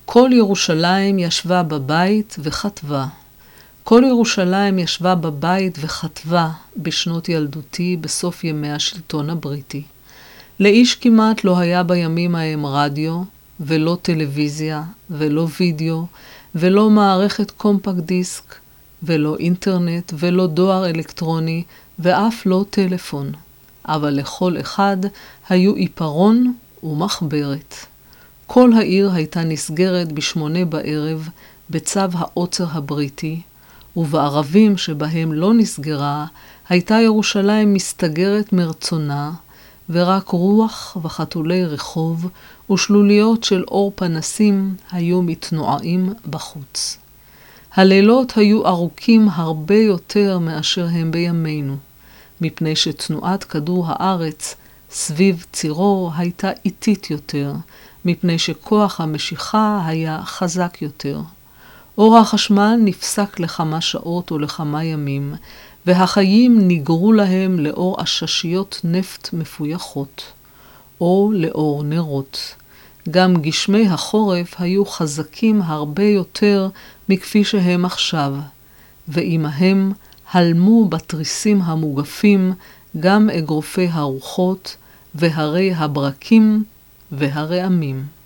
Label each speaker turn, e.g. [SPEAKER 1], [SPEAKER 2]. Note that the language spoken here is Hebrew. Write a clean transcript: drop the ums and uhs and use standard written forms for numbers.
[SPEAKER 1] כל ירושלים ישבה בבית וכתבה. כל ירושלים ישבה בבית וכתבה בשנות ילדותי בסוף ימי השלטון הבריטי. לאיש כמעט לא היה בימים ההם רדיו, ולא טלוויזיה, ולא וידאו, ולא מערכת קומפקט דיסק, ולא אינטרנט, ולא דואר אלקטרוני, ואף לא טלפון. אבל לכל אחד היו עיפרון ומחברת. כל העיר הייתה נסגרת ב8 בערב בצו העוצר הבריטי, ובערבים שבהם לא נסגרה, הייתה ירושלים מסתגרת מרצונה, ורק רוח וחתולי רחוב ושלוליות של אור פנסים היו מתנועעים בחוץ. הלילות היו ארוכים הרבה יותר מאשר הם בימינו, מפני שתנועת כדור הארץ סביב צירו הייתה איטית יותר, מפני שכוח המשיכה היה חזק יותר. אור החשמל נפסק לכמה שעות או לכמה ימים, והחיים ניגרו להם לאור עששיות נפט מפויחות, או לאור נרות. גם גשמי החורף היו חזקים הרבה יותר מכפי שהם עכשיו, ועמהם הלמו בתריסים המוגפים גם אגרופי הרוחות והרי הברקים והרעמים.